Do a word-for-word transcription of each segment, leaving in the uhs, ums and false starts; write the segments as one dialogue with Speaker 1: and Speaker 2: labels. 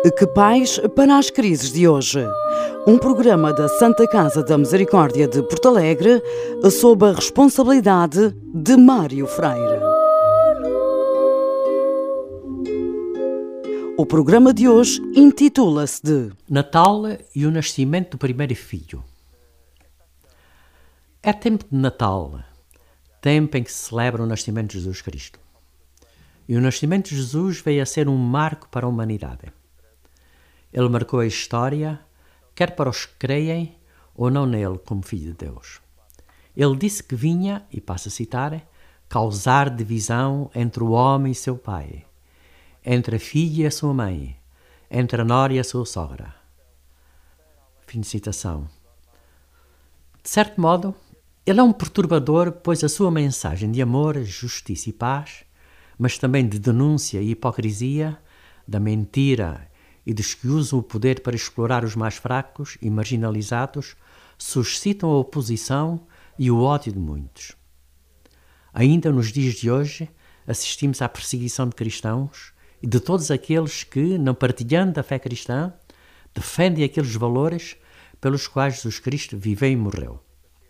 Speaker 1: Que Paz para as Crises de Hoje. Um programa da Santa Casa da Misericórdia de Porto Alegre, sob a responsabilidade de Mário Freire. O programa de hoje intitula-se de
Speaker 2: Natal e o nascimento do primeiro filho. É tempo de Natal, tempo em que se celebra o nascimento de Jesus Cristo. E o nascimento de Jesus veio a ser um marco para a humanidade. Ele marcou a história, quer para os que creem ou não nele como Filho de Deus. Ele disse que vinha, e passo a citar, causar divisão entre o homem e seu pai, entre a filha e a sua mãe, entre a nora e a sua sogra. Fim de citação. De certo modo, ele é um perturbador, pois a sua mensagem de amor, justiça e paz, mas também de denúncia e hipocrisia, da mentira e dos que usam o poder para explorar os mais fracos e marginalizados, suscitam a oposição e o ódio de muitos. Ainda nos dias de hoje, assistimos à perseguição de cristãos e de todos aqueles que, não partilhando a fé cristã, defendem aqueles valores pelos quais Jesus Cristo viveu e morreu.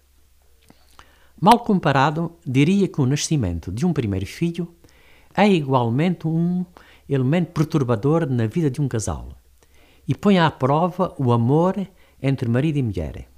Speaker 2: Mal comparado, diria que o nascimento de um primeiro filho é igualmente um elemento perturbador na vida de um casal e põe à prova o amor entre marido e mulher.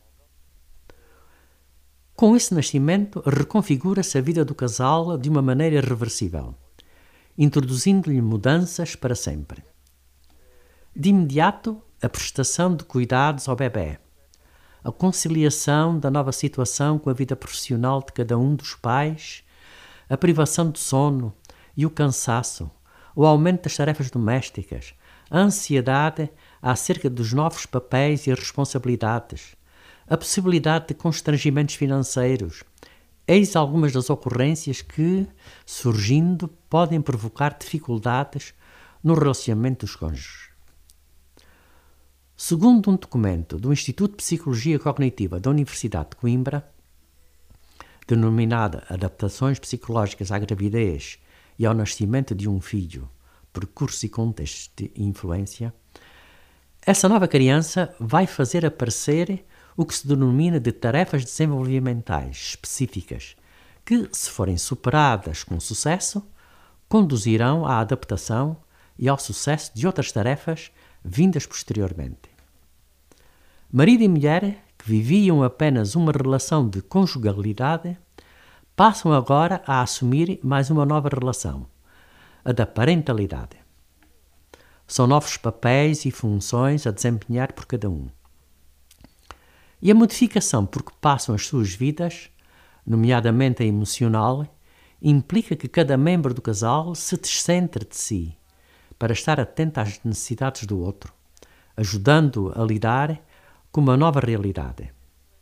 Speaker 2: Com esse nascimento, reconfigura-se a vida do casal de uma maneira irreversível, introduzindo-lhe mudanças para sempre. De imediato, a prestação de cuidados ao bebê, a conciliação da nova situação com a vida profissional de cada um dos pais, a privação de sono e o cansaço, o aumento das tarefas domésticas, a ansiedade acerca dos novos papéis e responsabilidades, a possibilidade de constrangimentos financeiros. Eis algumas das ocorrências que, surgindo, podem provocar dificuldades no relacionamento dos cônjuges. Segundo um documento do Instituto de Psicologia Cognitiva da Universidade de Coimbra, denominada Adaptações Psicológicas à Gravidez e ao Nascimento de um Filho, Percurso e Contextos de Influência, essa nova criança vai fazer aparecer o que se denomina de tarefas desenvolvimentais específicas, que, se forem superadas com sucesso, conduzirão à adaptação e ao sucesso de outras tarefas vindas posteriormente. Marido e mulher, que viviam apenas uma relação de conjugalidade, passam agora a assumir mais uma nova relação, a da parentalidade. São novos papéis e funções a desempenhar por cada um. E a modificação por que passam as suas vidas, nomeadamente a emocional, implica que cada membro do casal se descentre de si, para estar atento às necessidades do outro, ajudando-o a lidar com uma nova realidade.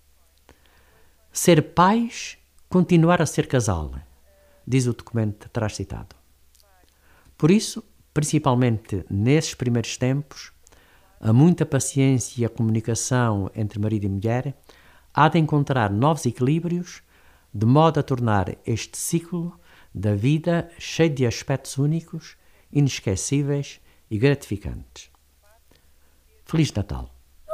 Speaker 2: Ser pais, continuar a ser casal, diz o documento atrás citado. Por isso, principalmente nesses primeiros tempos, a muita paciência e a comunicação entre marido e mulher há de encontrar novos equilíbrios, de modo a tornar este ciclo da vida cheio de aspectos únicos, inesquecíveis e gratificantes. Feliz Natal!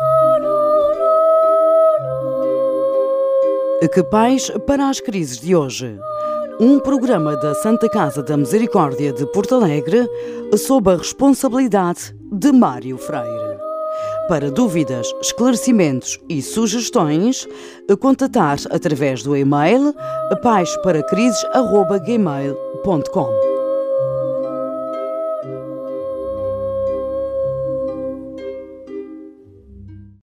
Speaker 1: Que Paz para as Crises de Hoje. Um programa da Santa Casa da Misericórdia de Porto Alegre, sob a responsabilidade de Mário Freire. Para dúvidas, esclarecimentos e sugestões, contatar através do e-mail paz para crises arroba gmail ponto com.